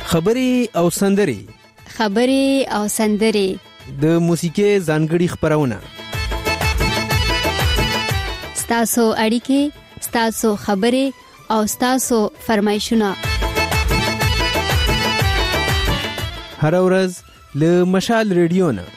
خبري او سندري د موسیقي ځانګړي خبرونه ستاسو اړیکې، ستاسو خبرې او ستاسو فرمایشونه هر ورځ له مشال ریډیو نه.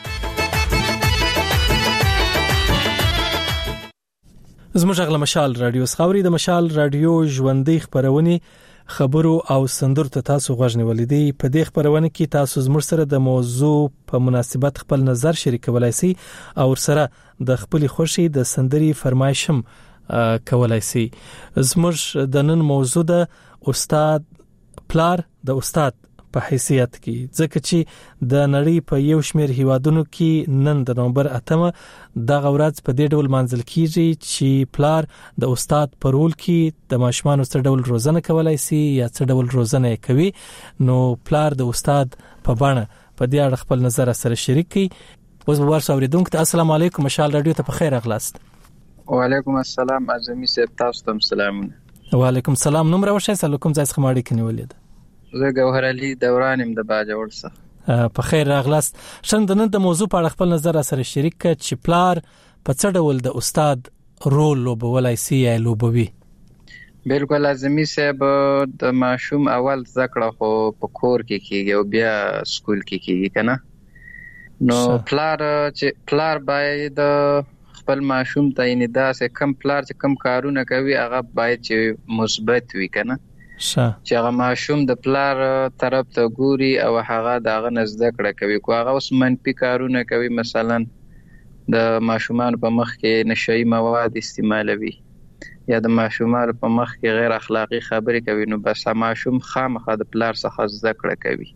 زموږ غل مشال رادیو خبري د مشال رادیو ژوندۍ خبرونه خبرو او سندرو ته تاسو غوښنه ولیدي. په دې خبرونه کې تاسو زموږ سره د موضوع په مناسبت خپل نظر شریکولای شئ او سره د خپل خوشي د سندري فرمایشم کولای شئ. زموږ د نن موضوع د استاد پلار د استاد په حیثیت کې، ځکه چې د نړۍ په یو شمېر هیوادونو کې نن د نومبر 8 دغه ورځ په دې ډول مانځل کیږي چې پلار د استاد په رول کې د ماشومان څه ډول روزنه کولای شي یا څه ډول روزنه کوي. نو پلار د استاد په بڼه په دې اړه خپل نظر سره شریک کړي. اوس به ورسره اوریدونکو ته السلام علیکم، مشال رادیو ته په خیر اغلاست. وعلیکم السلام اعظمي صاحب، تاسو ته سلامونه. وعلیکم السلام. نوم راوښی سلام ځای څخه ماړی کني ولید. زه ګوهر علي دوران يم د باجوړ څخه. په خیر راغلاست. څنګه نن د موضوع په اړه خپل نظر سره شریک کړئ چې پلار په څه ډول د استاد رول لوبولای شي یا لوبوي؟ بالکل اعظمي صاحب، د ماشوم اول ذکر خو په کور کې کیږي او بیا سکول کې کیږي کنه. نو پلار باید خپل ماشوم ته اندا سه کم پلار چې کم کارونه کوي هغه باید چې مثبت وي کنه. چې هغه ماشوم د پلار طرف ته ګوري او هغه دغه نزد کړه کوي. کو هغه اوس منفي کارونه کوي، مثلا د ماشومان په مخ کې نشئی مواد استعمالوي یا د ماشومان په مخ کې غیر اخلاقی خبرې کوي، نو بس ماشوم خامخا د پلار څخه زده کړه کوي.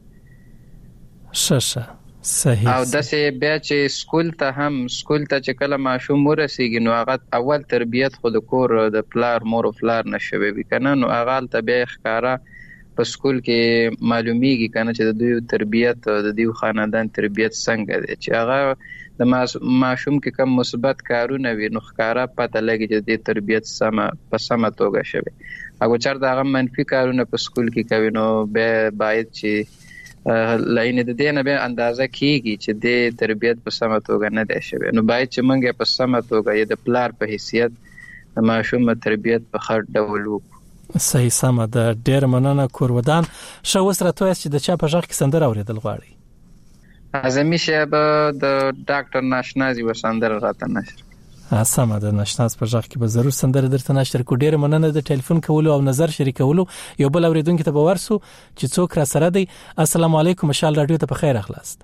صحیح. او داسې بیا چې سکول ته چې کله ماشوم ورسیږي نو هغه اول تربیت خود کور د پلار مور او پلار نشوي کنه. نو هغه ته بیا ښکارا په سکول کې معلومیږي کنه چې د دوی تربیت د دوی خاندان تربیت څنګه دی، چې هغه د ماشوم کې کم مثبت کارونه وي نو ښکارا پته لګي چې د تربیت په سمه توګه شوی. هغه چرته هغه منفي کارونه په سکول کې کوي نو به باید چې لاینه د دې نه به اندازه کیږي چې د تربیت په سمه توګه نه دی شوی. نو باید چې موږ په سمه توګه د پلار په حیثیت د ماشوم تربیت په خړ ډول وکړو. صحیح سمه ده. ډېر مننه کورودان. شو وسره تویس چې د چا په ځخ کې سندره اوریدل غواړي؟ اعظمي صاحب د ډاکټر ناشنازي وسندره راته نشر. سمه ده. ناشناز په ځخ کې به ضرور سندره درته نشر کو. ډېر مننه د ټلیفون کولو او نظر شریکولو. یو بل اوریدونکو ته به ورسو چې څوک را سره دی. السلام علیکم، مشال رادیو ته په خیر اخلاست.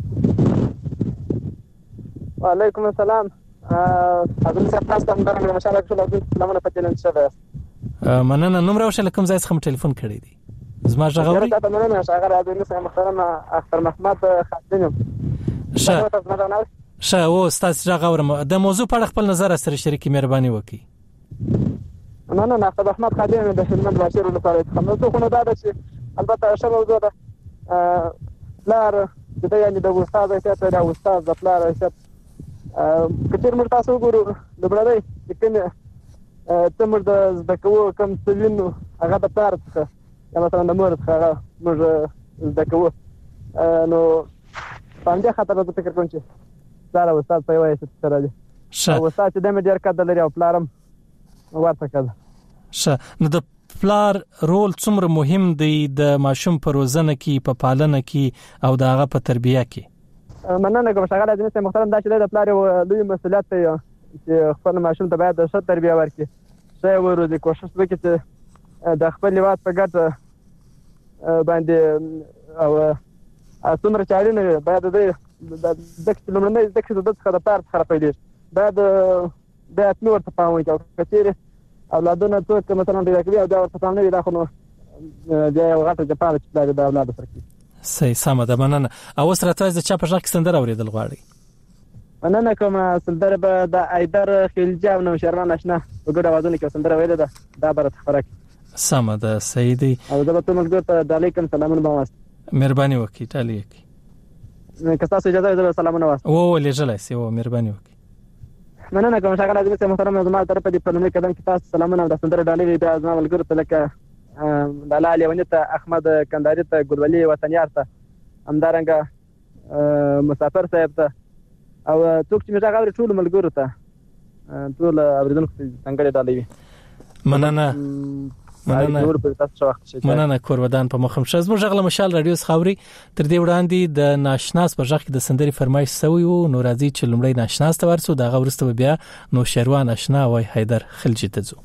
وعلیکم السلام. اذن صاحب تاسو ته د مشال رادیو سلامونه پاتې شوه. مننه. نوم راوښه کوم ځای څخه ټلیفون کړی دی؟ زما ژغوري. مننه شاګر رادیو سره محترم اختر محمد خاتم. او استاد ژغورم د موضوع په اړه خپل نظر سره شریکي مهرباني وکړي. مننه اختر محمد خاتم د خدمت بشیر لپاره خدمت خو نه دا چې البته شبو زه د پلار د یعنی د استاد حیثیت د استاد د پلار حیثیت کثیر مرتاسو ګورو د بلدی کنه تمر د زدکو کم سوینو هغه د پلار څخه یا مثلا د مور څخه موږ زدکو نو باندې خاطر د فکر کوم چې پلار او استاد په وایي چې سره دي او استاد چې د مې ډیر کده لري او پلارم ورته کده. نو د پلار رول څومره مهم دی د ماشوم په روزنه کې، په پالنه کې او د هغه په تربیه کې؟ مننه کوم شاګرد دې محترم دا چې د پلار یو لوی مسؤلیت دی چې خپل ماشوم ته باید ښه تربیه ورکړي. ځای ورودي کوشش وکړي چې د خپل هېواد په ګټه باندې او څومره چې اړینه وي باید د لومړنۍ زده کړې د څخه د پلار څخه پیلېږي. باید مې ورته پام وکړي او که چېرې اولادونه څوک مثلا پیدا کوي او بیا ورته پام نه وي دا خو نو بیا یو غټه جفا ده چې پلار د اولادو سره کوي. صحیح سمه ده. مننه. او اوس راته د چا په غږ کې سندره اورېدل غواړئ؟ مننه کوم. سندره به د ایدر خلجي او نوشیروان اشنا په ګډه اوازونه کې سندره ویلې ده، دا به راته خبره کړي. سمه ده. صحیح دی. او زه به ته ملګرو ته د علیکم سلامونه به واست. مهرباني وکړئ. ټالی وکړئ. که تاسو اجازه وي زه سلامونه واست. لېږلی سي. مهرباني وکړئ. مننه کوم شاګرد دې محترم زما طرف دې په لومړي قدم کې تاسو سلامونه او د سندره ډالۍ بیا زما ملګرو ته لکه لالا لیونی ته، احمد کندهاري ته، ګلولي وطنیار ته، همدارنګه مسافر صاحب ته او څوک چې موږ غواړو ټول ملګرو ته، ټول اوریدونکو ته څنګه ډالۍ وي. مننه کورودان په مخم شز مو ژغله مشال رادیو خاوري. تر دې وړاندې د ناشناس په ژغ کې د سندري فرمایش سوی وو، نو راځي چې لمړی ناشناس ته ورسو، دا غوړسته بیا نو شروان آشنا وای حیدر خلجی ته ځو.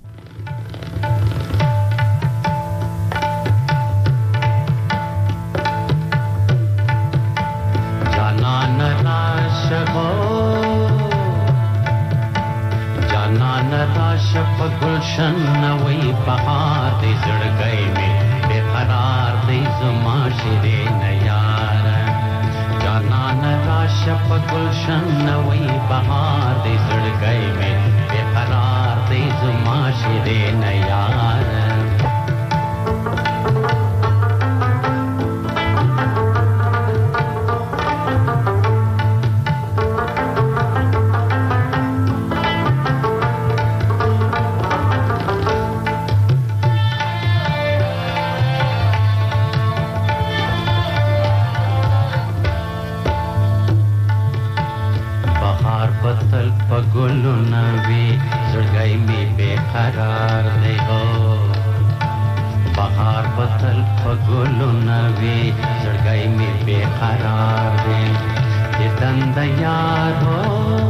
شپ گلشن نوی بہار دی زڑگئی میں بے قرار دی زما شیرین یار. جانان را شپ گلشن نوی بہار دی زڑگئی میں بے قرار دی زما شیرین یار. گلو نوی زڑگئی میں بے قرار دے ہو. بہار پتل گلو نوی زڑگئی میں بے قرار دے. یہ دند یار ہو،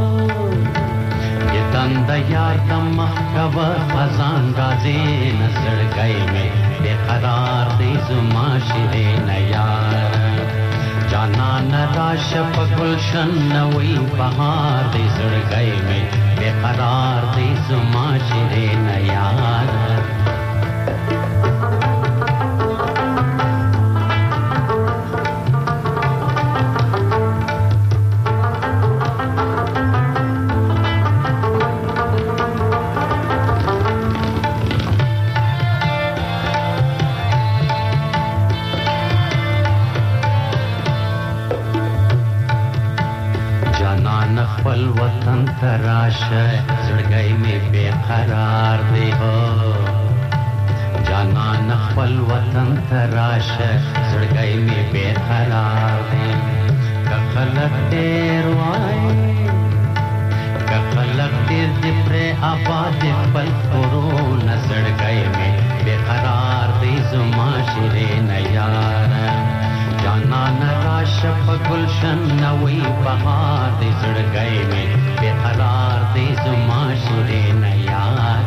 یہ دند یار دمخ کبر خزان گازی نہ زڑگئی میں بے قرار دے زما شیرین یار. جانان را شپ گلشن نوی بہار دی زڑگئی میں بے قرار دی زما شیرین یار. خپل وطن تراشه زړګۍ می بے قرار دی هو. جانان خپل وطن تراشه زړګۍ می بے قرار دی. کخلک ډیر وای کخلک ډیر دې پر آباد خپل کورو زړګۍ می بے قرار دی زما شیرین یار. جانان را شپ گلشن نوی بہار دی زڑگئی میں بے قرار دی زما شیرین یار.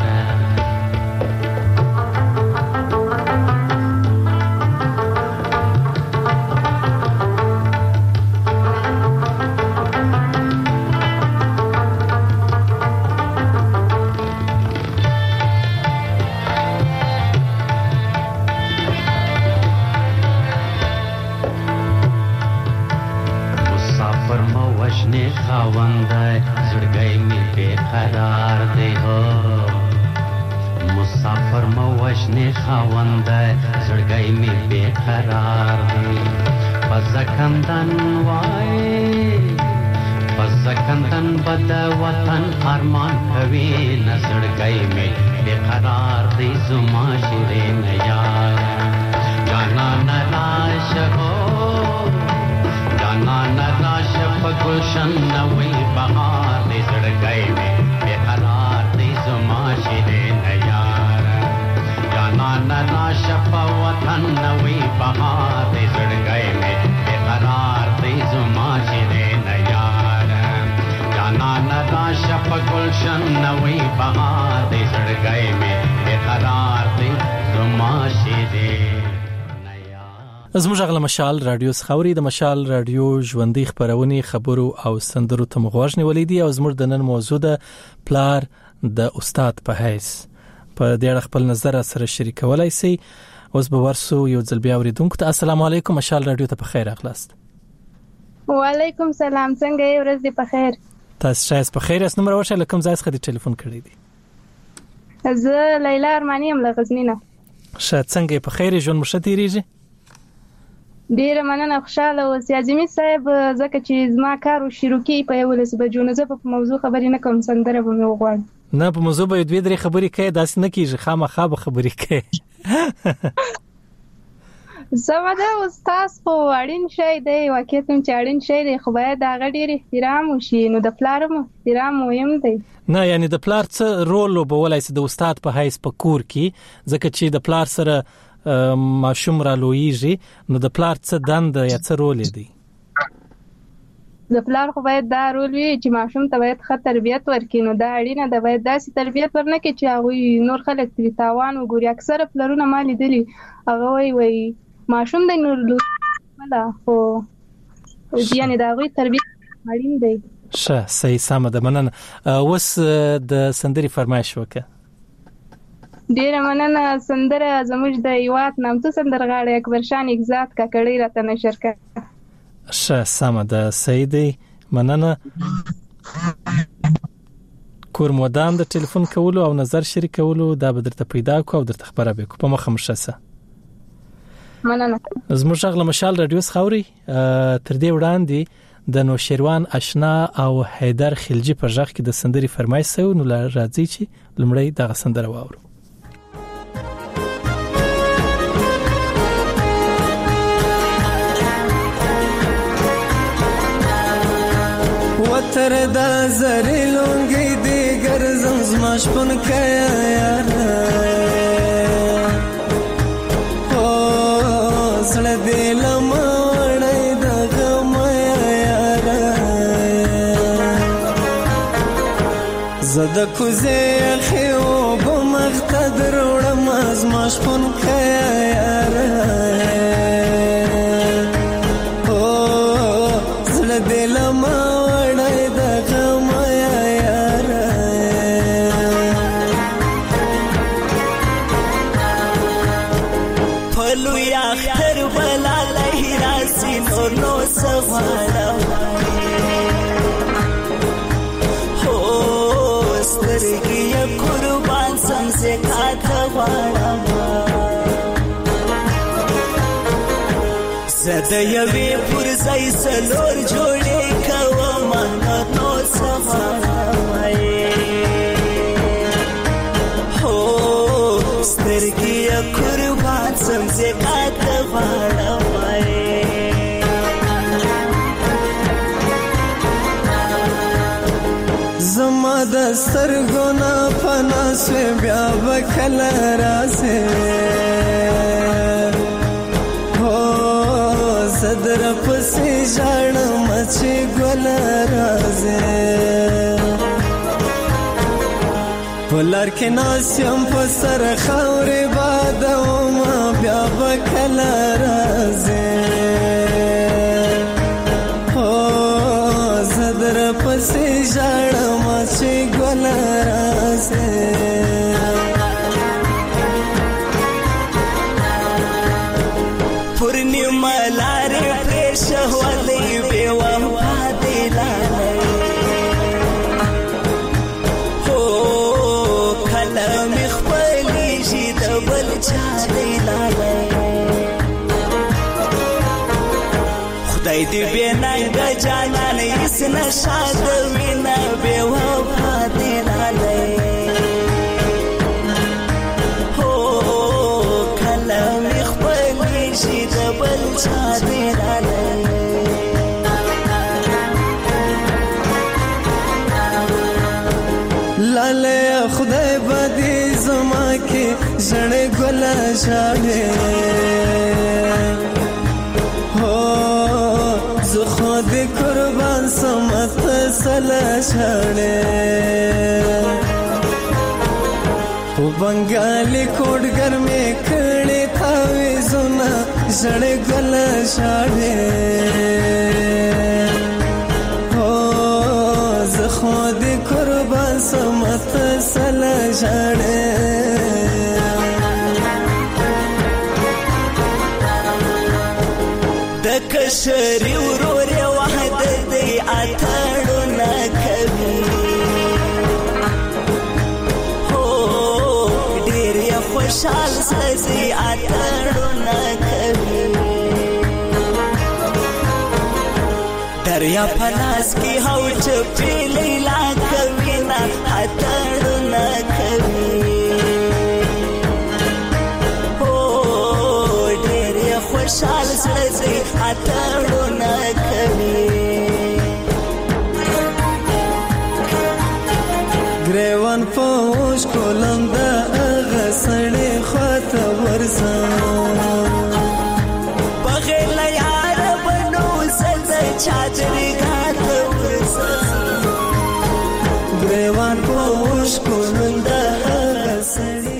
خاوندای زړګۍ می بے قرار دی هو. مسافر مو وشنی خاوندای زړګۍ می بے قرار دی. پزکندن وای پزکندن بد وطن ارمان کوي نه زړګۍ می بے قرار دی زما شیرین یار. جانان راشو جانان راشپ گلشن نوی بہار دی زڑگئی میں بے قرار دی زما شیرین یار. جانان راشپ وطن نوی بہار دی زڑگئی میں بے قرار دی زما شیرین یار. جانان راشپ گلشن نوی بہار دی زڑگئی میں بے قرار دی زما شیرین. زموږ غل مشال رادیو خاوري د مشال رادیو ژوندۍ خبرونه خبرو او سندرو ته مغوښنه ولیدي او زموږ د نن موضوع د پلار د استاد په حیث په دې اړه خپل نظر سره شریکولای شي. اوس به ورسو یو ځل بیا اوریدونکو ته السلام علیکم. مشال رادیو ته په خیر اخلاست. وعلیکم سلام، څنګه یې؟ ورځ دې په خیر. تاسو شایست په خیر اس نمبر ورشه لکم ځای څخه ټلیفون کړی دی. زه لیلا ارمانی ام له غزنینه. شاید څنګه په خیر ژوند مو شتیریږي؟ ډیر مننه، خوشاله اوس. اعظمي صاحب زکه چې زما کار شروع کی په 11 بجو نه زه په موضوع خبرې نه کوم، سندره به مې وغواړم. نه په موضوع به دوی درې خبرې کوي داس نه کیږي خامخا به خبرې کوي زموږ استاد خو اړین شی دی واقعیت چې اړین شی دی خو باید دا غډیر احترام وشي نو د پلارم احترام مهم دی نه یعنی د پلار څه رول وبولای سي د استاد په حیث په کور کې ځکه چې د پلار سره ماشوم را لویږي نو د پلار څه دند یا څه رول دی د پلار خو باید دا رول وي چې ماشوم ته باید ښه تربیت ورکړي نو دا اړینه ده باید داسې تربیت ورنکړي چې هغوی نور خلک ترې تاوان وګوري اکثره پلرونه ما لیدلي هغه وایي ماشوم دی نور ده خو یعنې د هغوی تربیت اړین دی ښه صحیح سمه ده مننه اوس د سندرې فرمایش وکړه ډیره مننه سندره زموږ د هیواد نامتو سندرغاړی اکبرشاه نګزاد کاکړی راته نشر کړه ښه سمه ده صحیح دی مننه کور مودام د ټلیفون کولو او نظر شریکولو دا به درته پیدا کو او درته خبره به کو په مخه مشسه مننه زموږ غل مشال رادیو خاوري تر دې وړاندې د نوشیروان آشنا او حیدر خلجی پر ځخ کې د سندري فرمایش سو نو راځي چې لمړی دغه سندره واورو وتر دا زری لونګي دی ګرځم زما شپون کیا یار او سړ دې لمړې د غم یار زد کوزه خو بمختدر وړم زما شپون کیا یار او سړ دې لمړې زده یوی پر زای سلور جوړې کوم نو سمای هو سترګې قربان سم زکات غواړم زما د سترګونه پنا سو بیا وکړ راځه صدر پسې ژړم چې ګل راځه ولر کې ناسم په سر خاورې باد او ما بیا وکړ راځه او صدر پسې ژړم چې ګل راځه شهوالي بوفا دلالي هو كلام خپلي شي دبل چا دلالي خدای دې بننګ جانان هیڅ نشاد وینا بوفا دلالي هو كلام خپلي شي دبل چا دلالي لاله خدای بدی زما کې ژړې ګل شاله هو زه خود قربان سمت سلا شاله او بنگالي کوډګر مې کړې تاوي زونه ژړې ګل شاله خود قربان سمت سلا جاڑے دکشری ورور وحدت دی اتاڑو نکبی ہو دیر یا خوشحال سزی اتاڑو نکبی دریا پلاس کی هو چپی لیلا کوینا اتړو نه کوي او ډېر خوشحال زړه دې اتړونه کوي ګریوان پوش کولم د هغه سړی خواته ورځم بغیر له یاره به نو زه د چادرې ګاته ورځم ګریوان پوش کولم د هغه سړی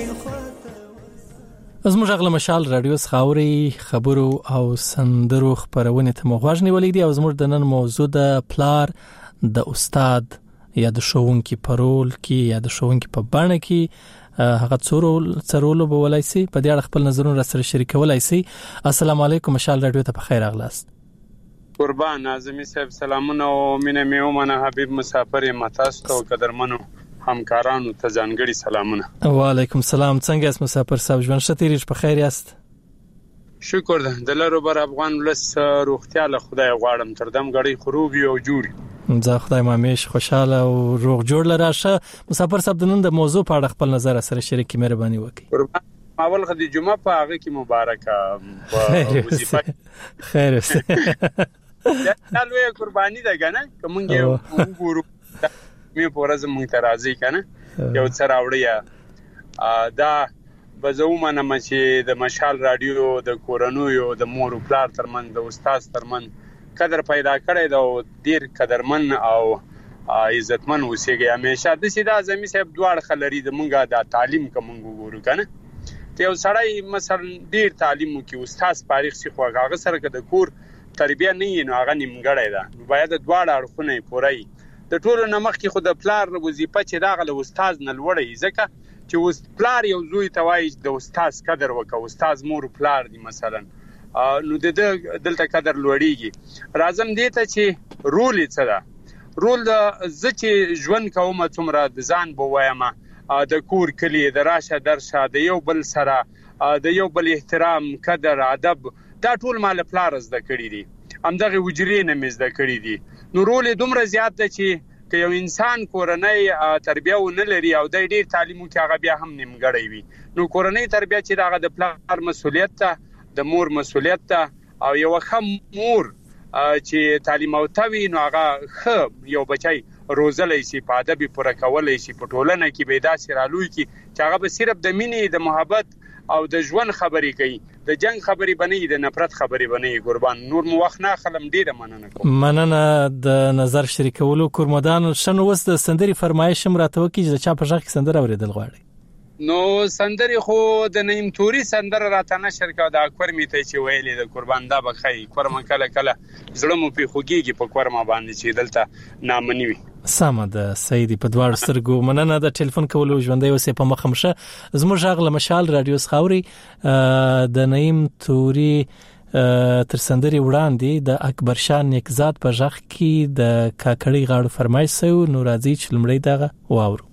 زموږ غږ له مشال رادیو خاوري خبرو او سندرو خبرونه ته مغواړ نیولې دي او زموږ د نن موضوع د پلار د استاد یا د ښوونکي پرول کې یا د ښوونکي په بڼه کې هغه څورولو به ولای سي په دې اړه خپل نظرونه را سره شریکولای سي. السلام علیکم مشال رادیو ته بخیر اغلاست. قربان اعظمي صاحب سلامونه او مینه مې ومنه حبیب مسافر متاسو او قدرمنو همکارانو ته ځانګړي سلامونه. وعلیکم السلام. څنګه یاست مسافر صاحب؟ ژوند شتیریش په خیر یاست؟ شکر ده. د لارو بر افغان ولس روغتیا له خدای غواړم تر دم غړي خروبي او جوړي. زه خدای مامیش خوشاله او روغ جوړ لراشه. مسافر صاحب د نن د موضوع په اړه خپل نظر سره شریکي مهرباني وکړئ. قربان اول خدای جمعه په هغه کې مبارکه وظیفه خیر اوسه. دا لوی قرباني ده کنه کومګه وګورو مې پورز مونږ ته راځي کنه یو څه راوړی دا بزومنه چې د مشال رادیو د کورنویو د مور او پلار ترمن د استاد ترمن قدر پیدا کړی دا ډیر قدرمن او عزتمن اوسېږي همیشه د سیدا زمي صاحب دواړه خلري د مونږه د تعلیم کوم وګورو کنه ته یو سړی مثلا ډیر تعلیم کوي استاد فارغ شي خو هغه سره د کور تربیه نه نو هغه نیمګړی ده باید دواړه اړخونه پورای د ټولو نمخ کې خود پلار وظیفه چې داغله استاد نه لوړی ځکه چې پلار یو زوی توای د استاد قدر وکاو استاد مور پلار دی مثلا نو د دلته قدر لوړیږي راځم دې ته چې رول څه ده رول د چې ژوند کوم څومره د ځان بوایمه د کور کلی د راشه درشه د یو بل سره د یو بل احترام قدر ادب دا ټول مال پلار زده کړی دي همدغه وجرې نه مزده کړی دي نو رول دومره زیات ده چې یو انسان کورنۍ تربیه و نه لري او د ډیر تعلیم کې هغه بیا هم نیمګړی وي نو کورنۍ تربیه چې دغه د پلار مسؤلیت ده د مور مسؤلیت ده او یو خم مور چې تعلیم او توی نو هغه یو بچای روزلای شي په ادب پوره کولای شي په ټولنه کې به داسې رالوي کې چې هغه به صرف د مینې د محبت او د ژوند خبرې کوي د جنگ خبرې بنئ د نفرت خبرې بنئ قربان نور مو وخت نه خلم ډیره مننه د نظر شریکولو کورمدان شنو وس د سندري فرمایش راته وکړي چې چا په ځخ کې سندره اوریدل غواړي نو سندري خو د نیم توري سندره راته نشر کا د اکبر میته چې ویلې د قربان دا بخای قرم کله کله زړه مو په خوګيږي په قرمه باندې چې دلته نامنی وي سامه د سیدی په دوار سترګو مننه د ټلیفون کولو ژوندۍ اوسې په مخمشه زموږ غږ له مشال رادیو خاوري د نیم توري تر سندري وړاندې د اکبر شاه نیکزاد په ځخ کې د کاکړی غاړو فرمایش سو نو راځي چې لمړی دغه واورو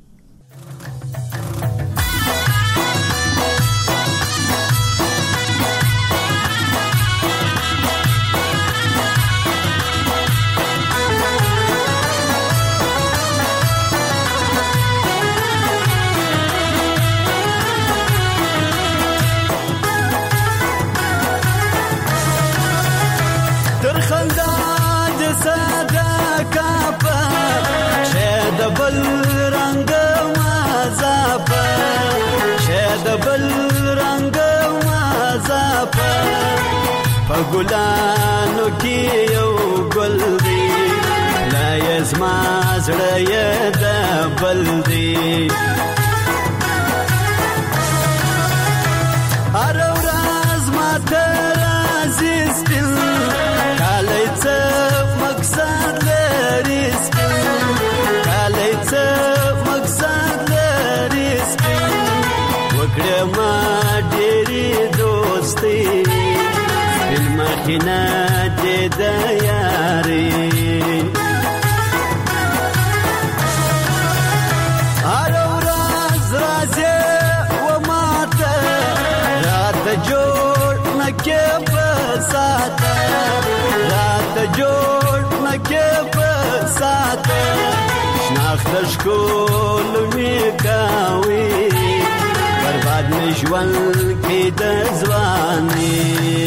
ګلانو کې یو ګل دی لا یزما زړه یې د بل دی هر ورځ ماته راځي سپین کالی څه مقصد لري سپین کالی څه مقصد لري سپین وکړه ما ډېرې دوستي مخینه دې د یاري هر ورځ راځي و ماته رات جوړ نکې په ساته رات جوړ نکې په ساته شنا اخته ښکول مې کوي برباد مې ژوند کې د ځواني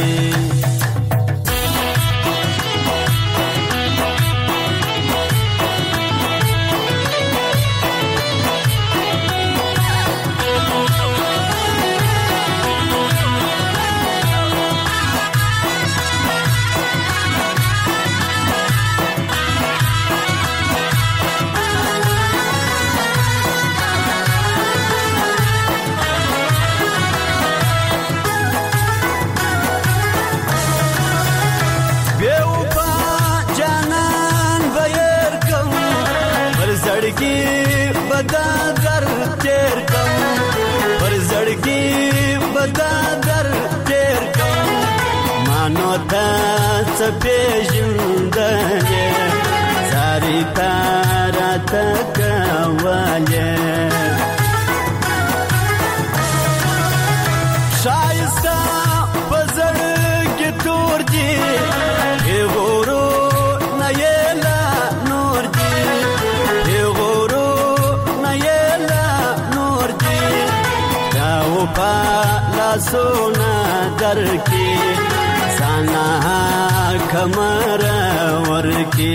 پیژندنه ساری تارات کوله شایسته پزړګي تور دي غورو نه یلا نور دي غورو نه یلا نور دي دا و په لاسونه درکې سانا کمر ورکی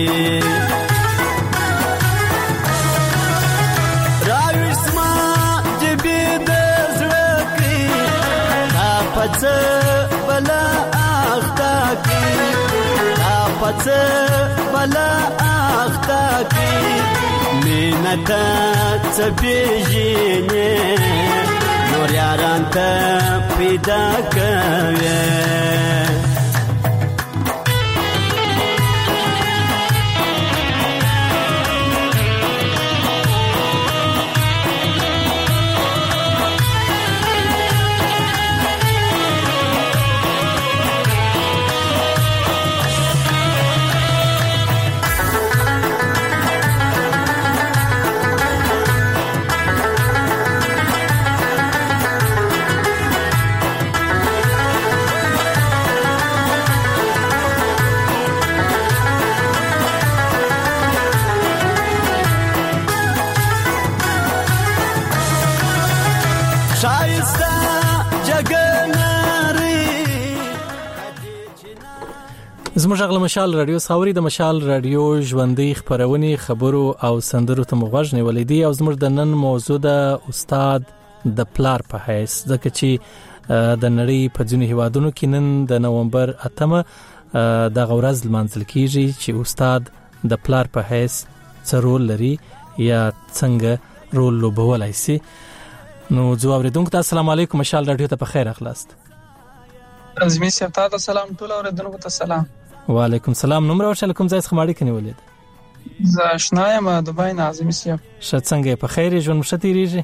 راویسما جبی دزلکی تا پچ بلا آختا کی تا پچ بلا آختا کی مینتا چپیجینی نور یاران تا پیدا کوی زموږ غل مشال رادیو خاوري د مشال رادیو ژوندۍ خبرونه خبرو او سندرو ته مغوږ نیولې دي او زموږ د نن موضوع د استاد د پلار په حیث ځکه چې د نړۍ په ځینو هیوادونو کې نن د نومبر 8 د غورز لمانځل کیږي چې استاد د پلار په حیث څه رول لري یا څنګه رول لوبولای شي. نو جواب ردونکو ته السلام علیکم مشال رادیو ته په خیر اخلاست. ازمی صاحب ته سلام ټول اوریدونکو ته سلام. وعلیکم السلام. نومره ورشل کوم ځای څخه ماړی کني ولید؟ ز آشنایم دبی ناظمی صاحب. ش څنګه په خیر ژوند مشتریږي؟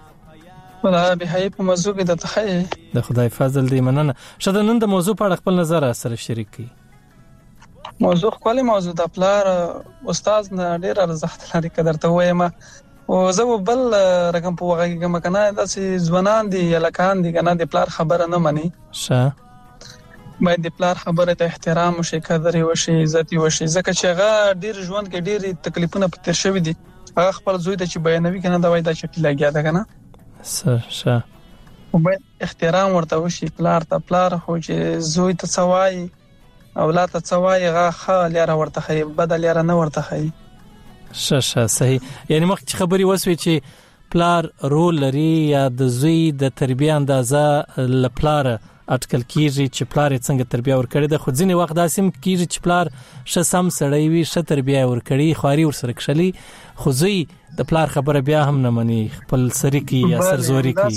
ولا به هي په موضوع کې د تخې د خدای فضل دی مننه. شته نن د موضوع په اړه خپل نظر سره شریک کړئ. موضوع خپل موضوع د پلار استاد نه ډیر ارزښت لري قدر ته وایم او زه بل رقم په وغه کې مکنه داسې ځوانان دي یا لکان دي کنه د پلار خبره نه مني. شه باید د پلار خبره ته احترام وشي قدر وشي عزت وشي ځکه چې هغه ډیر ژوند کې ډیر تکلیفونه په تیر شوی دي هغه خپل زوی ته چې بیانوي کنه دا وای دا چې لګیا ده کنه شه او باید احترام ورته وشي پلار ته پلار خو چې زوی ته څوای اولاد ته څوای هغه خال یاره ورته خي بدل یاره نه ورته خي. شه صحیح. یعنی مخ چې خبري وسوي چې پلار رول لري یا د زوی د تربیه اندازه لپاره اټکل کیږي چې پلار څنګه تربیه ورکړي د خو ځینې وخت داسیم کیږي چې پلار ش سم سړی وي ش تربیه ورکړي خواري ورسره کښلي خو زوی د پلار خبره بیا هم نه مني خپل سری کی یا سرزوري کی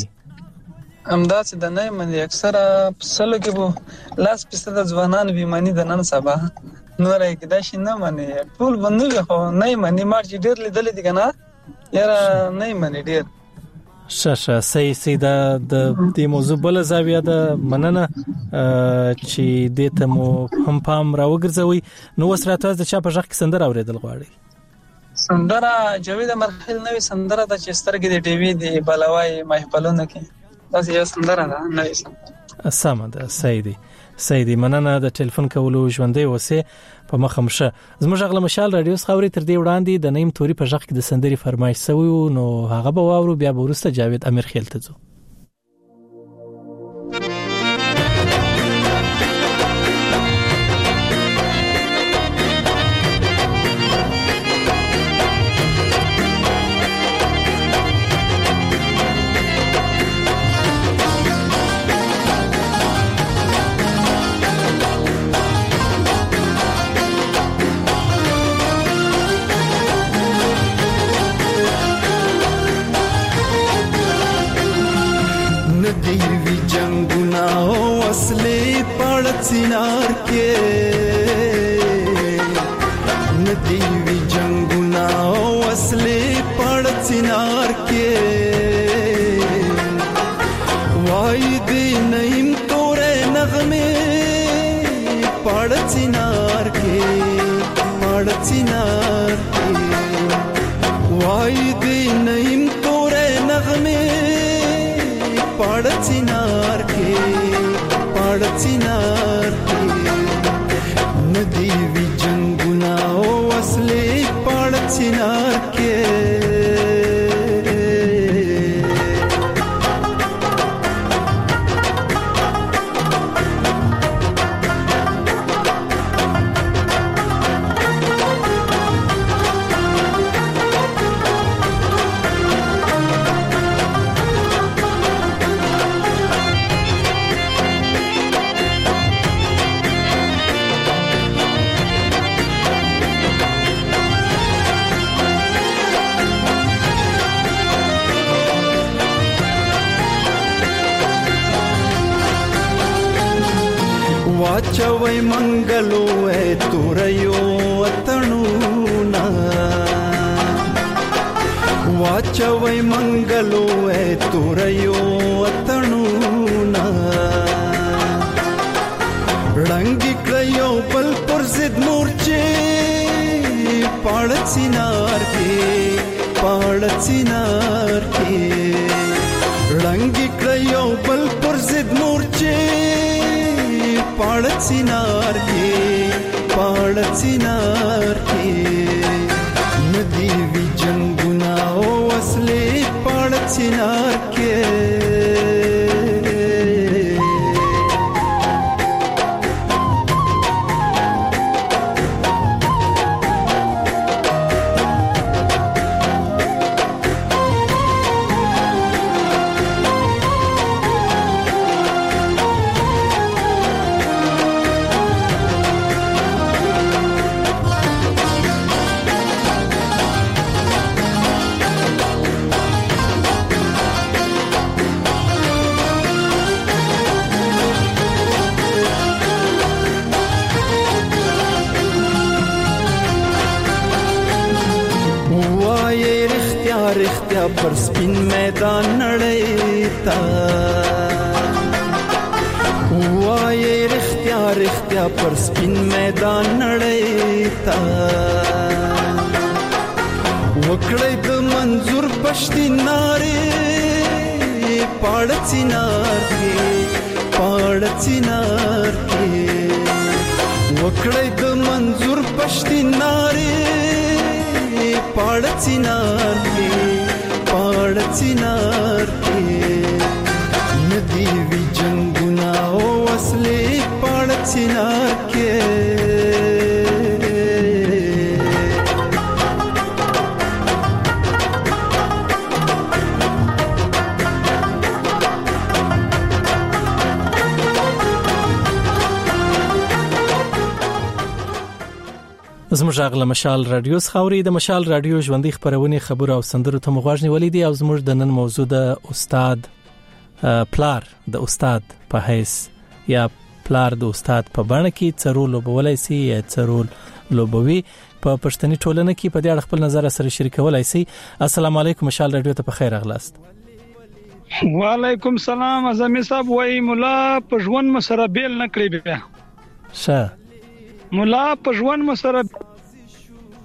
امداس د نه مني اکثره سلو کې وو لاس پسته د ځوانان بیمانی د نن سبا نور کې دا شي نه مني ټول باندې خو نه مني مارچ ډیر لیدل دي کنه یاره نه مني ډیر. شه صحیح د دې موضوع بل زاویه د مننه چې دې ته مو هم پام راوګرځوي. نو وسره تاسو د چا په ځخ کې سندره اوریدل غواړي؟ سندره جاوید مرخیل نوې سندره د چسترګې د ټي وي دی بلوای محفلونه کې تاسو یو سندره ده نوې سندره سم ده سیدی مننه د ټلیفون کولو ژوندې اوسه په مخمشه زموږ غل مشال رادیو خبري تر دې وړاندې د نیم توري په ژغ کې د سندري فرمایش سوي نو هغه به واورو بیا ورسته جاوید امیر خیل ته ځو चिनार के नदीवी जंगुना असली पड़ चिनार के वायदे नईम तोरे नगमे पड़ चिनार के वायदे नईम तोरे नगमे पड़ चिनार के चिनार नदी भी जंगुना असले पड़ चिनार के वाचवै मंगलो है तुरयो अतणुना वाचवै मंगलो है तुरयो अतणुना रंगी क्रयो पल पुरजिद मोर्चे पाड़चिनार के रंगी क्रयो पल पुरजिद मोर्चे पाड़चिनार के नदी भी जंगुना असले पाड़चिनार के पर स्पिन मैदान नड़ेता हुआ ये रिख्तिया पर स्पिन मैदान नड़ेता वकड़े द मंजूर पश्ती नारे पाड़चिनार के वकड़े द मंजूर पश्ती नारे पाड़चिनार के नदी भी जंगुना असले पाड़चिनार के زموږ غل مشال رادیو خاوري د مشال رادیو ژوندۍ خبرونه خبر او سندرو ته مغواړنی ولیدي او زموږ د نن موضوع د استاد پلار د استاد په حیث یا پلار د استاد په بڼه کې څرول وبولای سي یا څرول لوبوي په پښتني ټولنه کې په دې اړه خپل نظر سره شریکولای سي. السلام علیکم مشال رادیو ته په خیر اغلاست. وعلیکم السلام اعظمي صاحب وای مولا په ژوند مسره بیل نکړي بیا مولا په ژوند مسره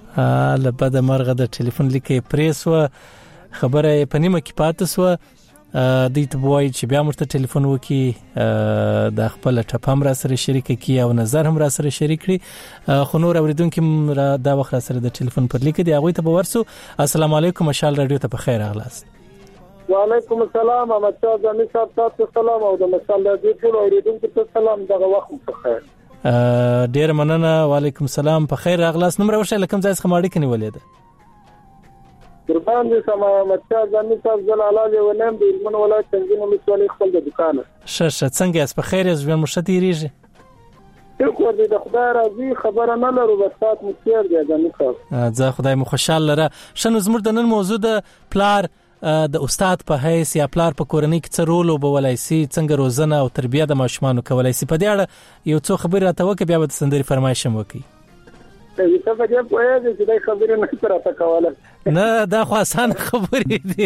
لبد مرغه د ټلیفون لیکي پریس و خبره په نیمه کې پاتې سو دوی ته وایي چې بیا موږ ته ټلیفون وکړي، د خپل ټپ هم را سره شریک کړي او نظر هم را سره شریک کړي. خو نور اوریدونکو دا وخت را سره د ټلیفون پر لیک دی، هغه ته به ورسو. السلام علیکم، مشال رادیو ته په خیر راغلاست. وعلیکم السلام، احمد شاه زمي صاحب تاسو سلام او د مشال رادیو ټول اوریدونکو ته سلام، دغه وخت په خیر. ډیر مننه. وعلیکم السلام، په خیر راغلاست. نمبر ورشه لکم ځای څخه ماړی کني ولید قربان دي سما احمد شاه زمي صاحب زلاله ونم د علمن ولایت څنګه مسولې خپل د دکان شه څنګه اس په خیر ژوند مرشد یریږي. شکر دې د خدای راضي، خبره نه لرو بس سات مخیر دی زمي صاحب. زه خدای مو خوشاله لره. شنو زموږ د نن موضوع د پلار د استاد په حیث یا پلار په کورنۍ کې څه رول وبولای سي، څنګه روزنه او تربیه د ماشومان کولای سي. په دې اړه یو څو خبرې راته وکړه، بیا به د سندري فرمایش هم وکړي. ته په دې پوهه دې چې دا خبرې نه تراته کوله. نه دا خو آسان خبرې دي.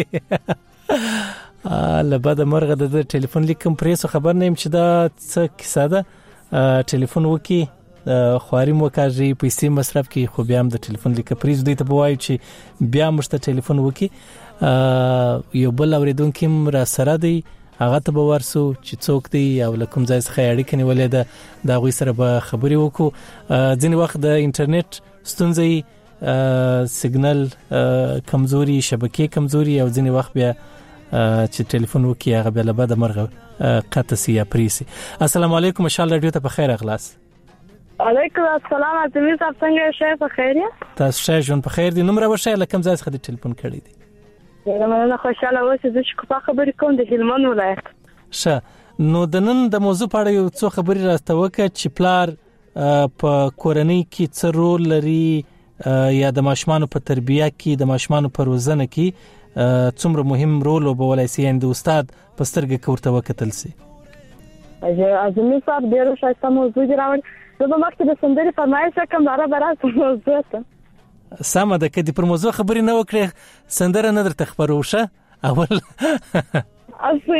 لبد مرغه د ټلیفون لیکم پریسو خبر نیم چې دا څه کیسه ده. ټلیفون وکي خواري مو کاږي، پیسې مصرف کی، خو بیا هم د ټلیفون لیک پریز دوی ته بوایي چې بیا مشته ټلیفون وکي. یو بل اوریدونکو را سره دی، هغه ته به ورسو چې څوک دی او لکم ځای څخه اړیکه نیولې ده، دا غوي سره به خبرې وکړو. ځینې وخت د انټرنیټ ستونزې، سیګنل کمزوري، شبکې کمزوري، او ځینې وخت بیا چې ټلیفون وکي هغه بل بعد مرغه قطع سي یا پریسي. السلام علیکم، مشال رادیو ته په خیر اغلاس. علیکم السلام، عزیز صاحب څنګه شې؟ په خیر یې؟ تاسو ښه ژوند په خیر دي. نمبر ورشه لکم ځای څخه د ټلیفون کړی دی. زه خوشاله اوسم چې په خبرې کوم د هلمند ولایت. ښه، نو د نن د موضوع په اړه یو څو خبرې راته وکړه چې پلار په کورنۍ کې څه رول لري، یا د ماشومان په تربیه کې، د ماشومان په روزنه کې څومره مهم رول وبولای سي، یعنی د استاد په سترګه کې ورته وکتل سي. اجازه صاحب ډیره شایسته موضوع دی راوړ. زه به مخکې د سندري فرمایش کوم، برابر موضوع ته سمه ده. کدي پر موضوع خبرې نه وکړې سندره نه درته خبروشه اول اصلي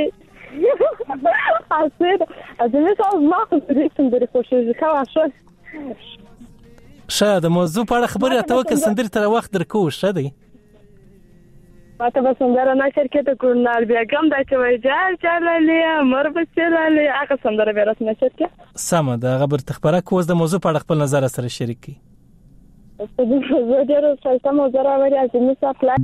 اجازه صاحب ما خو دې سندري خوشې ښه شو. ښه، د موضوع په اړه خبرې راته وکړه، سندري تر وخت درکو. ښه دی، ماته به سندره نشر کې ته کورنال بیاګم دا چې وای جال چللې مر بچللې هغه سندره به راس نشر کې. سمه ده، هغه بر تخبره کوز د موضوع په اړه خپل نظر سره شریک کی. زه ډېر څه موضوع راوړی چې مې خپل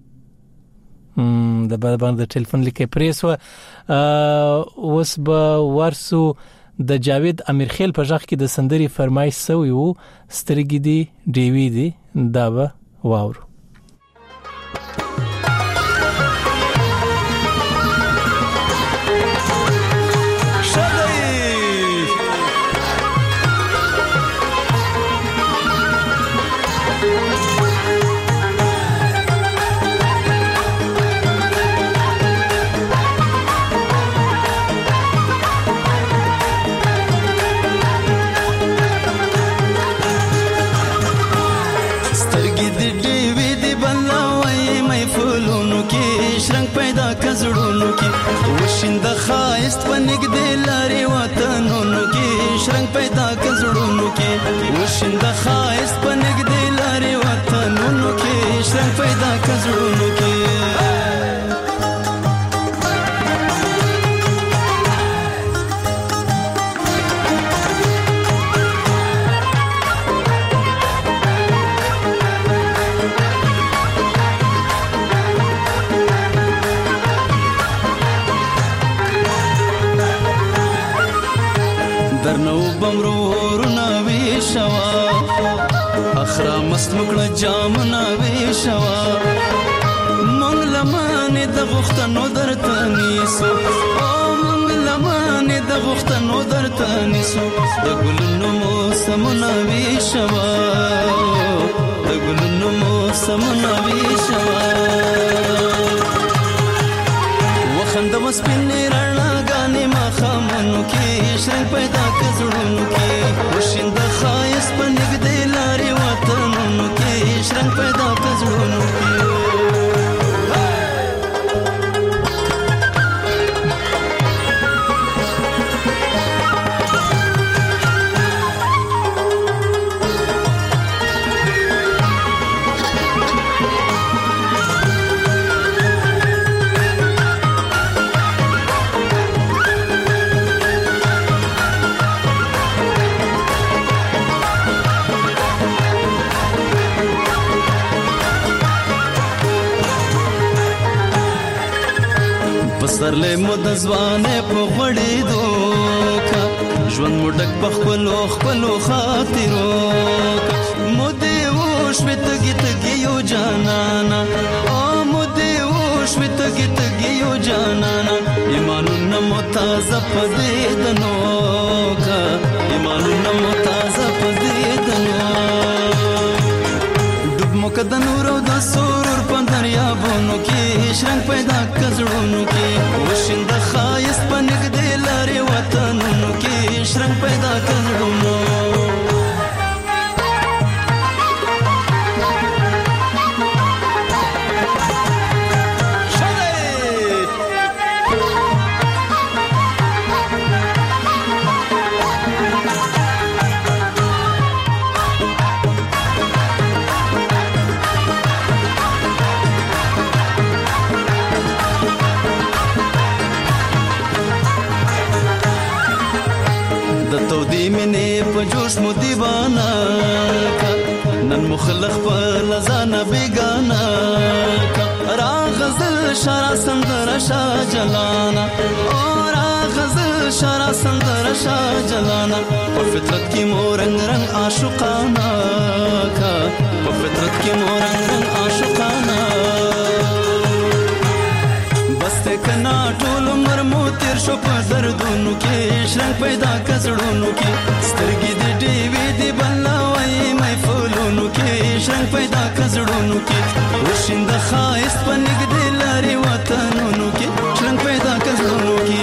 د باندې ټلیفون لیکې پریسو. اوس به ورسو د جاوید امیرخیل په ځخ کې د سندري فرمایش سوی وو، سترګې دی ډیوی دی، دا به واورو. وشنده خایست پنګ دې لارې وطنونو کې شرنګ پیدا کزړونو کې، وشنده خایست پنګ دې لارې وطنونو کې شرنګ پیدا کزړونو کې. اخرا مست مکړه جامونه ویشوا مونږ لمانه د غختنو درته نیسو، او مونږ لمانه د غختنو درته نیسو، د ګلونو موسمونه ویشوا، د ګلونو موسمونه ویشوا. وخند مسپنې رڼاګانې ماښامونو کې شرنګ پیدا کزړونو کې، وشنده خایست پنګ دې لارې وطنونو کې شرنګ پیدا کزړونو کې. پسرلې مو د ځوانې په غړېدو کا ژوند مو ډک په خپلو خاطرو کا مو دې وشوې تږي تږي یو جانانا او مو دې وشوې تږي تږي یو جانانا ایمانونه مو تازه په دې دنو کا ایمانونه مو تازه په دې دنو ډوب مو که د نور او د سرور په دریابونو کې شرنګ پیدا کزړونو کې وشند خایست په نږدې لارې وطنونو کې شرنګ پیدا کزړونو په جوش مو دیوانا کا نن مخلخ په لزانا بیگانا کا را غزل شارع سندر شا جلانا اور غزل شارع سندر شا جلانا په فطرت کې مور رنگ عاشقانا کا په فطرت کې مور رنگ عاشقانا بسته کنا ټول عمر مو تیر شو په دردونو کې شرنګ پیدا کزړونو کې سترګې دې ډېوې دې بلوي مې فولونو کې شرنګ پیدا کزړونو کې وشند خایست په نږدې لارې وطنونو کې شرنګ پیدا کزړونو کې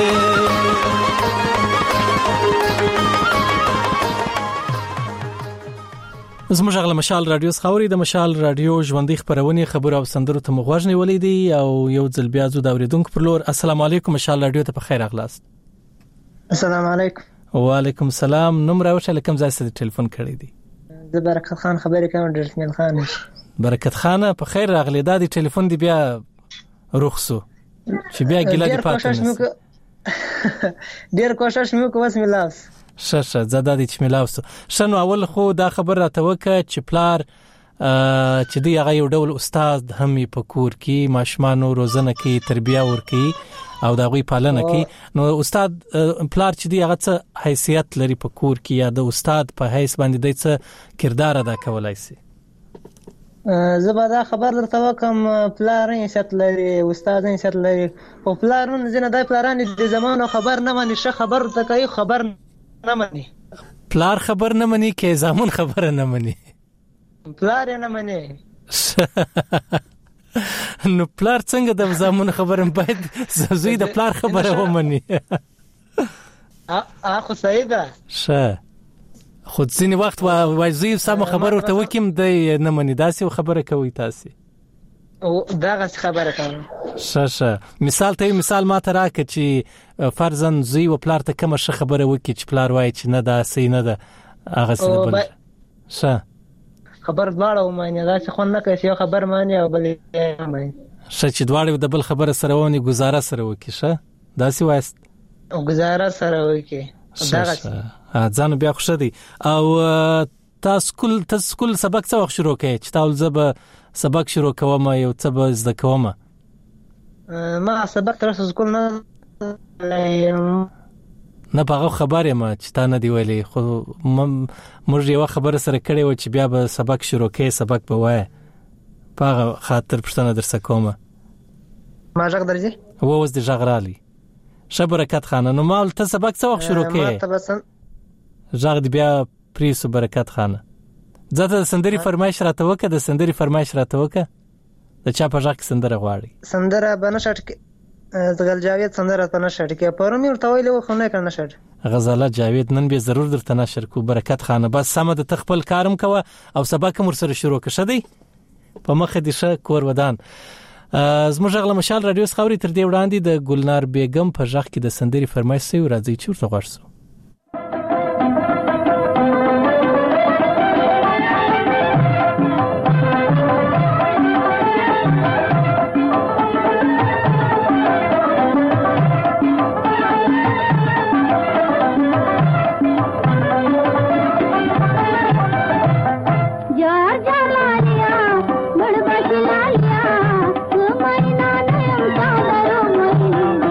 زموږ غل مشال رادیو خاوري د مشال رادیو ژوندۍ خبرونه خبر او سندرو ته مغوښنی ولیدي او یو ځل بیا زو د اوریدونکو پر لور السلام علیکم مشال رادیو ته په خیر اغلاست السلام علیکم وعلیکم السلام نوم راوښه لکم ځای ته ټلیفون کړی دی د برکت خان خبرې کوم ډرسمن خان برکت خان په خیر راغلی دا د ټلیفون دی بیا رخصو چې بیا ګیلا دی پاتې ډیر کوشش مې وکړ وس ملاس ششه زاده دي چې ملاوسو شنو اول خو دا خبر راته وکړه چې پلار چې دی هغه یو ډول استاد هم په کور کې ماشمانو روزنه کې تربیه ورکي او دا غوي پالنه کې نو استاد پلار چې دی هغه څه حیثیت لري په کور کې یا د استاد په حیث باندې د څه کردار ادا کولای شي زبدا خبر درته وکم پلار حیثیت لري استاد حیثیت لري او پلارونه ځنه د پلارانو د زمانو خبر نه مانی شه خبر ته کوي خبر نه مني پلار خبر نه مني کې زامن خبر نه مني پلار نه مني نو پلار څنګه د زامن خبرم باید زوی د پلار خبره ومني خو صحیح ده شه خود ځینې وخت وایي سم خبر ورته وکم د نه مني داسې خبره کوي تاسو او داغه خبره کوم شه مثال ما ته راکړه چې فرضاً زوی و پلار ته کومه خبره وکړي چې پلار وایي چې نه دا صحیح نه ده هغه څه بل شه خبر دواړه معنی دا څه خو نه کوي یو خبر معنی او بل معنی شه چې دواړه د بل خبره سره ونی گزاره سره وکړي شه دا سی وایست او گزاره سره وکړي داغه ځان بیا خوشی دی او تاسو کول سبق څه وخت شروع کړئ چې تاسو زب سبق شروع کوم یو څه به زده کوم ما سبق تر سکول نه په خبره ما چې تا نه دی ویلي خو موږ یو خبره سره کړې و چې بیا به سبق شروع کړي سبق به وای په خاطر پښتنه درس کوم ما ژغ درځي ووز د ژغرالي شبرکت خانه نو مال ته سبق څه وخت شروع کړي ژغ دی بیا پریسو برکت خانه زته د سندري فرمایش راته وکړه د سندري فرمایش راته وکړه د چا په ژغ سندره غواړي سندره بنشټ زغل جاوید سندره ته نشټ کې پرمې ورته ویلو خو نه کنه نشټ غزاله جاوید نن به ضرور درته نشر کو برکت خانه بس سم د تخپل کارم کوه او سبق مر سره شروع کړه دی په مخه دي شه کور ودان زموږ غل مشال رادیو خاوري تر دې وړاندې د ګلنار بیگم په ژغ کې د سندري فرمایش سي راځي چې ورته غواړسو Bye.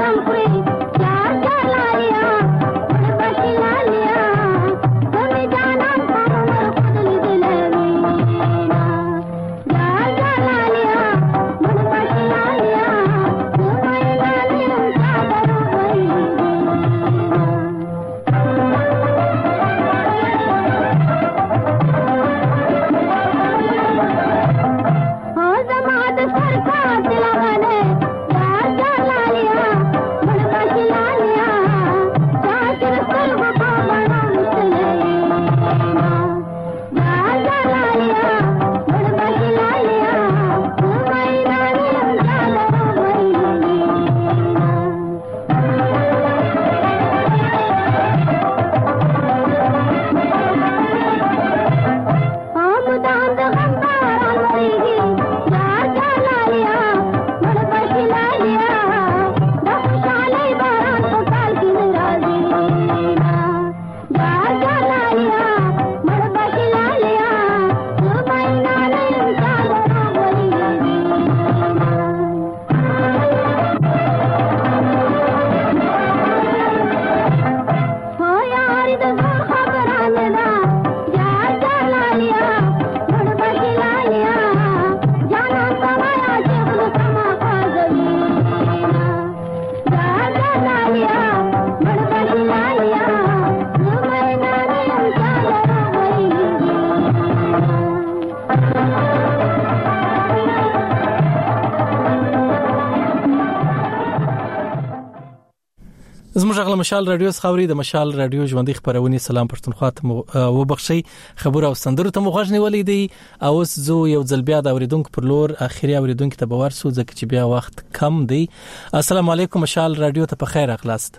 زموږ غل مشال رادیو خاوري د مشال رادیو ژوندۍ خبرونه سلام پښتونخوا ته وبخشي خبر او سندرو ته مغوښنی ولې دی او زه یو ځل بیا د اوریدونکو پر لور اخیری اوریدونکو ته باور سو ځکه چې بیا وخت کم دی. السلام علیکم مشال رادیو ته په خیر اخلاص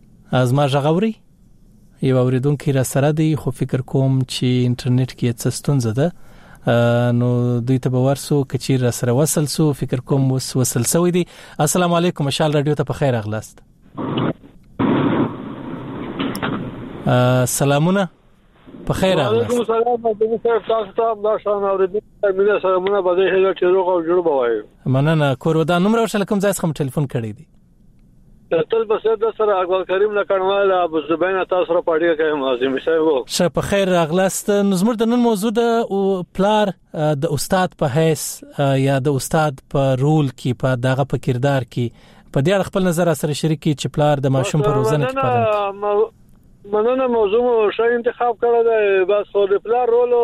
از ما ژغوري یو اوریدونکو را سره دی خو فکر کوم چې انټرنیټ کې څه ستونزه ده نو دوی ته باور سو کچیر را سره وصل سو فکر کوم وصل سوی دی. السلام علیکم مشال رادیو ته په خیر اخلاص سلامونه په خیر اغلاست. وعلیکم السلام د تاسو ته دا شان اوریدل مینه سلامونه بده هله چې روغ او جوړ بوای. مننه کورودان نمبر ورشل کوم ځای څخه ټلیفون کړی دی. تل بسر د سره اقبال کریم نه کڼوال ابو زبین تاسو سره پاډی کوي مازی مشایو. شه په خیر اغلاست. نظم د نن موضوع د پلار د استاد په حیث یا د استاد په رول کې په دغه په کردار کې په دې اړه خپل نظر سره شریکي چې پلار د ماشوم په روزنه کې پالن. مننه موضوع شای انتخاب کړل دی بس خو د پلار رول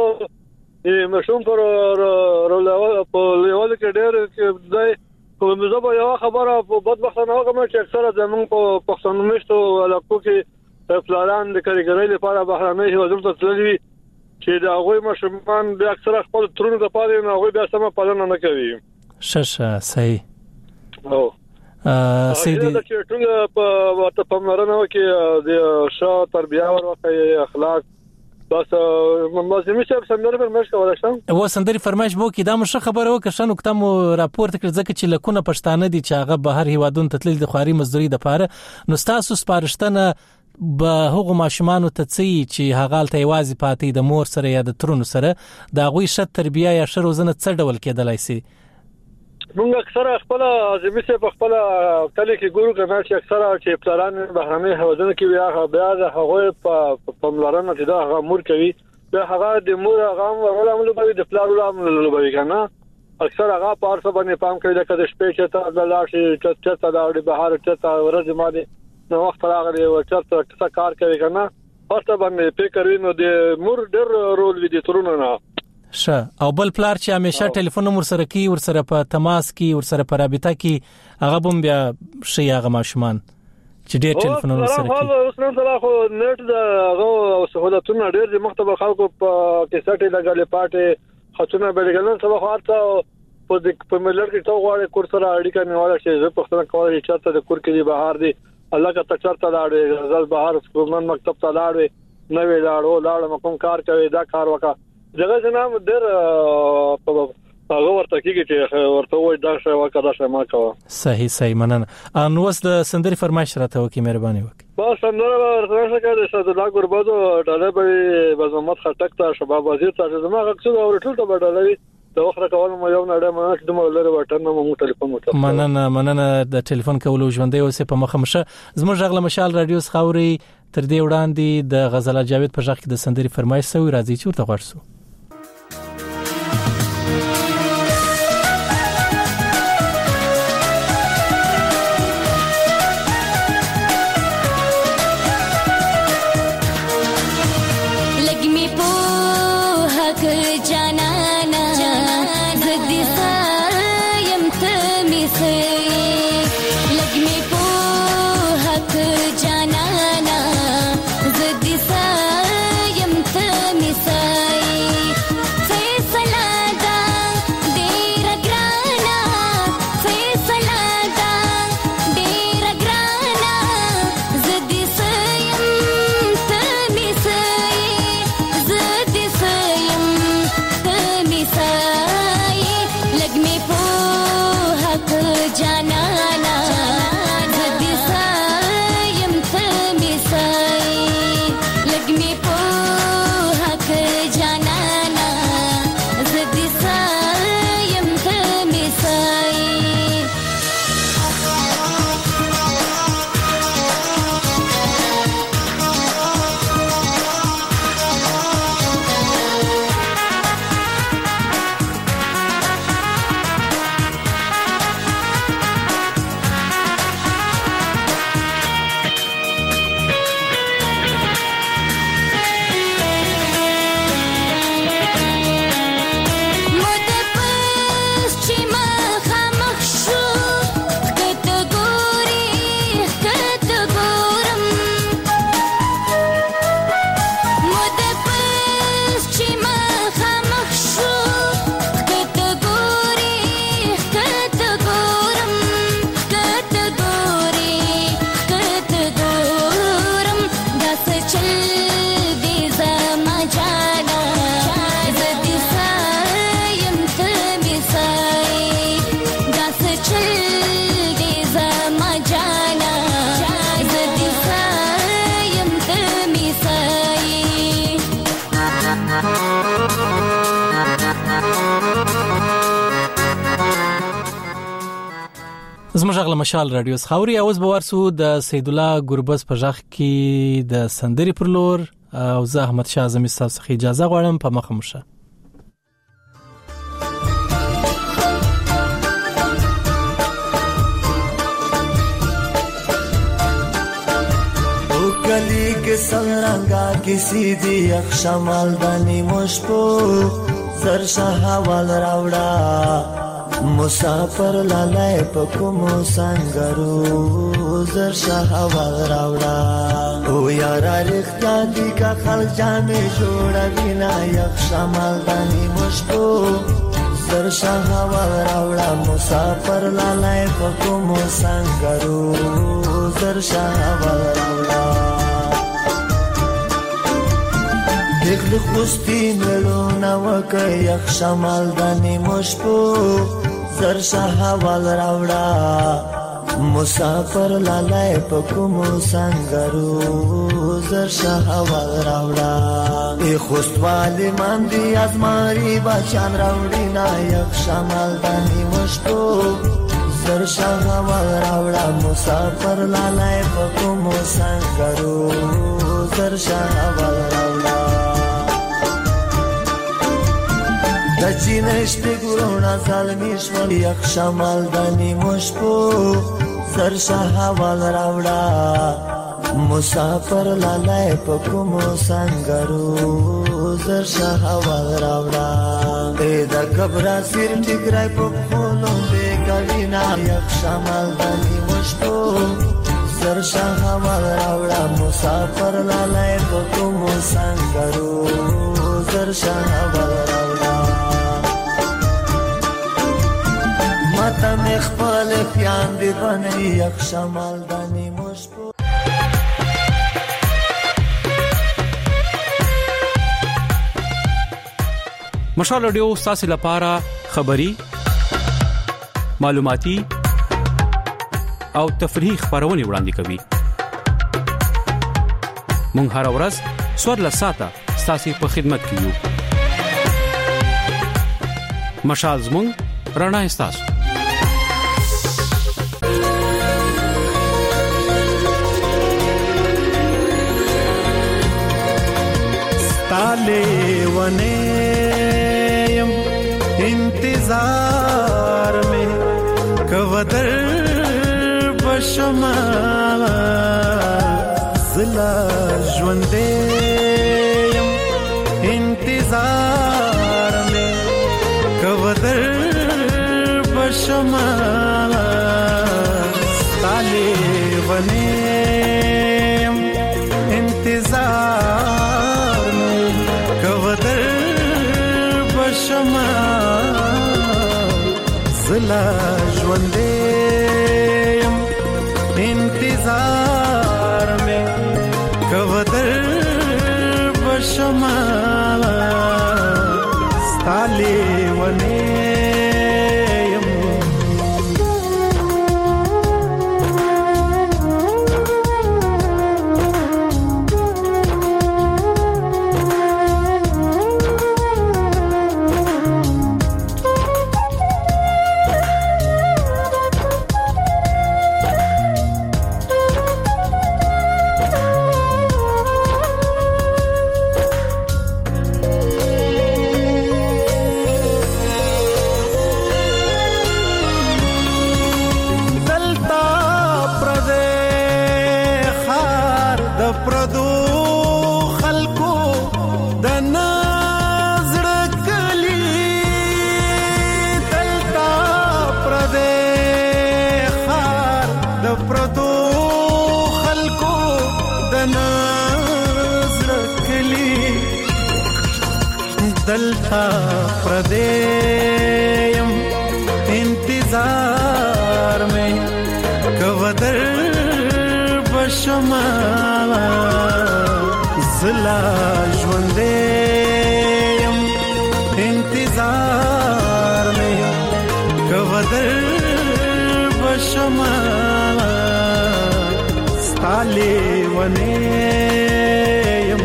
مشوم پر رول په لیول کې ډېر کې دی کوم زه یو خبره په بدبختانه هغه چې اکثره زمون په پښتون مشتو علاقو کې پلانان د کاریګرۍ لپاره بهرنۍ هیوادونو ته تللي چې دا هغه مشمان د اکثره خپل ترونه د پاره نه هغه بیا سم پالنه نه کوي. ششه صحیح او سیدی دا چې ټول په پمرنه کې د شاه تربیه او اخلاق بس مازیمي صاحب سندره فرمایش کوله شم و سندره فرمایش بو کې دا مشه خبره وکړه شنو کتم راپورټ کړ ځکه چې لکونه پښتانه دي چې هغه بهر هیوادونو ته تلل د خواري مزدوري د پاره نو تاسو سپارښتنه به هغه ماشومان ته چې هغه ته یوازې پاتې د مور سره یا د ترونو سره دا غوي شت تربیه یا شروزنه څه ډول کېدلای شي. موږ اکثره خپل ازمي په خپل کله کې ګورو کنه چې اکثره چې پلان بهرنۍ هوادونه کې بیا د هغه په پملارنه چې دا هغه مور کوي دا هغه د مور هغه ولعمل به د پلان ولعمل به کنه اکثره هغه پارس باندې پام کوي د کده شپې چې ته د لاشي چې دا د بهار چې ته ورځ باندې نو وخت راغلی او چې څه کار کوي کنه پارس باندې فکر وینو د مور ډېر رول وی دي ترونه نه شه او بل پلار چې همیشه ټلیفون نمبر سره کی ور سره په تماس کی ور سره په رابطه کی هغه بم بیا شي هغه ماشومان چې ډېر ټلیفون نمبر سره کی اوس نن سره خو نت د هغه سہولتونه ډېر د مختلف خلکو په کې سټي لګالې پاتې خاطونه بلګلن سبا خاطر په ملر کې تو غواړي کور سره اړیکه نیواله شي زه پښتنه کوي چې تاسو د کور کې دی بهر دی الله کا تچرته لاړې غزل بهر سکولمن مکتب ته لاړې نوې لاړو مقام کار کوي دا کار وکړه دغه جناب ډېر هغه ورته کېږي چې ورته وای دا شی وکړه دا شی ما کوه. صحیح مننه. نو وس د سندري فرمایش راته وکي مهرباني وکي. بس سندره ورته کړه چې د لاګور بازو ډاله به بزمت خټک ته شباب وزیر ته زما غوښتل او ټول ته بدلوي د وخت کول مو یو نړۍ مانه د مولر واټن مو ټلیفون وکړ. مننه د ټلیفون کولو ژوندۍ اوسه په مخه مشه. زموږ غږ له مشال رادیو خاوري تر دې وړاندې د غزل جاوید په ژغ کې د سندري فرمایش سوی راځي چې ورته غوړسو. زموږ غږ له مشال رادیو خاوري اوس به ورسو د سید الله ګربز په ژغ کې د سندري پر لور او زه احمد شاه اعظمي صاحب څخه اجازه غواړم په مخه مشه. गली के संरंगा किसी दी अक्षमाल दानी मुश्पो सरशा हवाल रावड़ा मुसाफर लालाय पकुमो संगरू सरशा हवाल रावड़ा ओ यारा रिख्ता दी का खल जामे जोड़ा बिना अक्षमाल दानी मुश्पो सरशा हवाल रावड़ा मुसाफर लालाय पकुमो संगरू सरशा हवाल रावड़ा دخل خوستی ملونا وکه یک شمال دانی مشپو زرشا حوال راوڑا مسافر لالای پکمو سنگرو زرشا حوال راوڑا ای خوست والی من دی از ماری بچان راوڑی نا یک شمال دانی مشپو زرشا حوال راوڑا مسافر لالای پکمو سنگرو زرشا حوال راوڑا دچی نشتی گرونا ظالمیش من یک شمال دانی مشپو سرشا حوال راوڑا مسافر لالای پکمو سنگرو زرشا حوال راوڑا ایدا کبرا سیر ٹکرائی پکھولون دے کلینا یک شمال دانی مشپو سرشا حوال راوڑا مسافر لالای پکمو سنگرو زرشا حوال راوڑا ماتا مخبال پیان دی بنی یک شمال دانی مشپو. مشال رادیو ستاسو لپاره خبری معلوماتي او تفریحي خبرونه وړاندې کوي. مونږ هر ورځ سوار له ساته ستاسو په خدمت کې یو. مشال زموږ رڼا ستاسو. ستاله ونیم انتظار میں کوادر بشما زلا ژوندیم انتظار میں کوادر بشما ستاله ونیم انتظار میں کوادر بشما زلا ژوندیم انتظار میں کوادر بشما ستاله ونیم. دلتا پردیم انتظار میں کوادر بشما زلا ژوندیم انتظار میں کوادر بشما ستاله ونیم.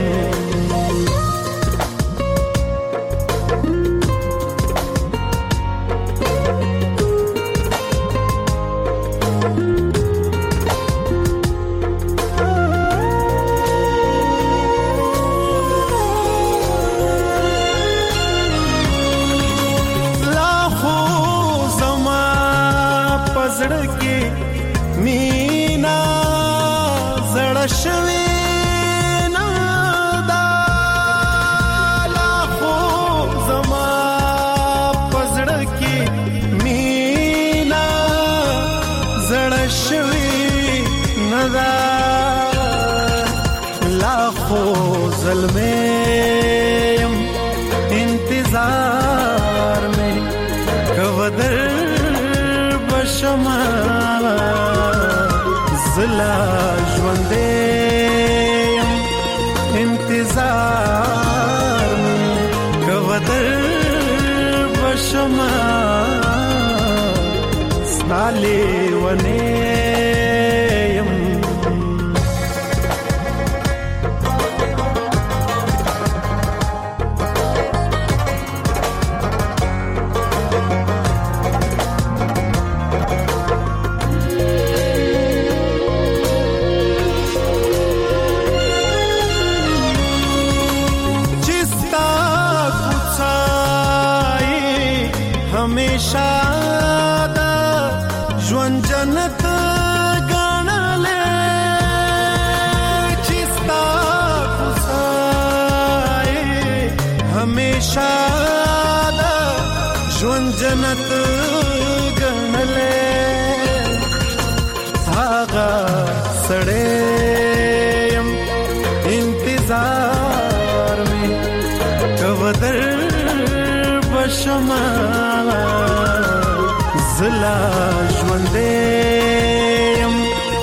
ظلمیم انتظار میں کوادر بشما زلا ژوندیم انتظار میں کوادر بشما ستاله ونیم. हमेशा दा ژوند جنت ګڼلې چې ستا کوڅه हमेशा دا ژوند جنت ګڼلې هغه سړی انتظار مې کوادر بشما زلا ژوندیم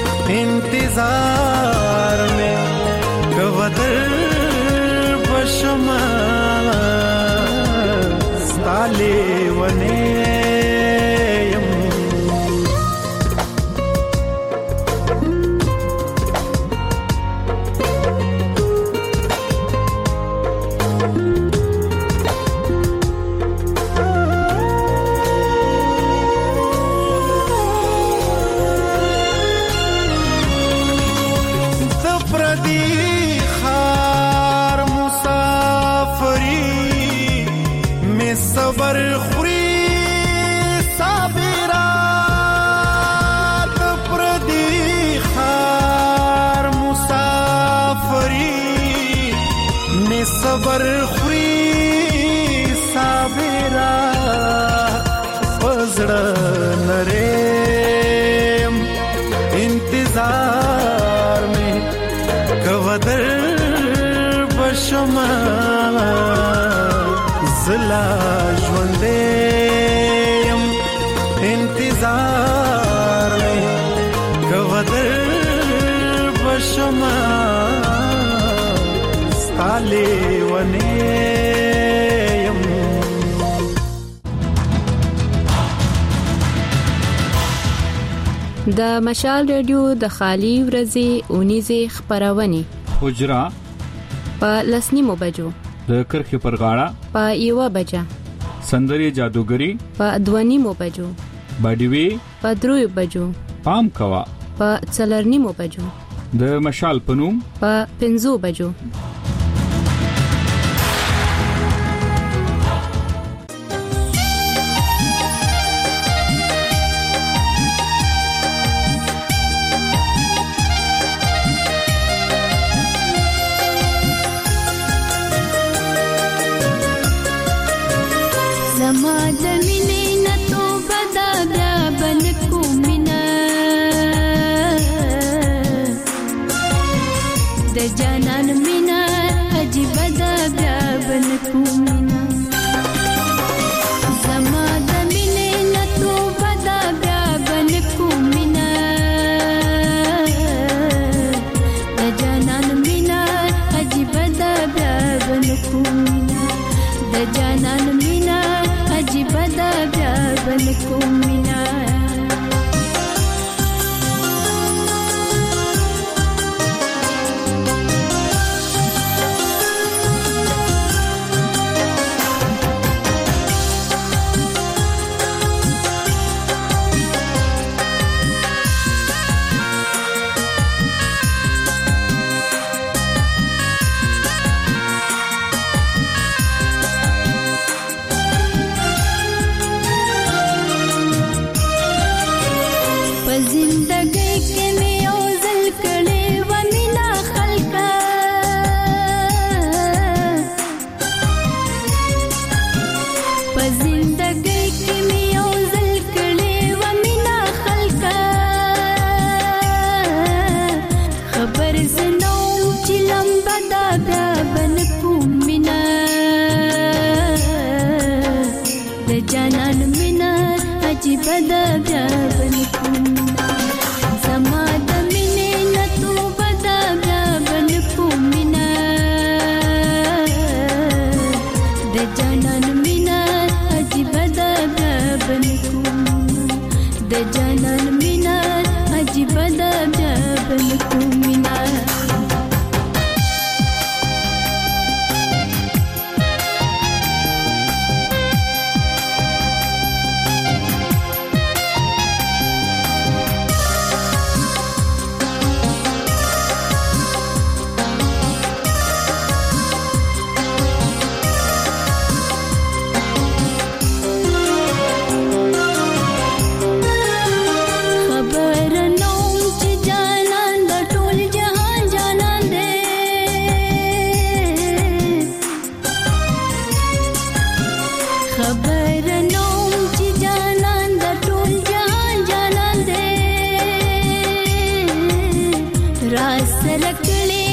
انتظار میں کوادر بشما ستاله ونیم. انتظار می کوادر بشما زلا ژوندیم انتظار می کوادر بشما ستالی ونیم. د مشال رادیو د خالی ورځې اونیزه خبرونه حجرا په لسنیمو بجو د کرخې پر غاړه په 1 بجه سندري جادوګری په 2 بجو باډیوي په 3 بجو پام کوا په 4 بجو د مشال پنوم په 5 بجو. रास लकड़े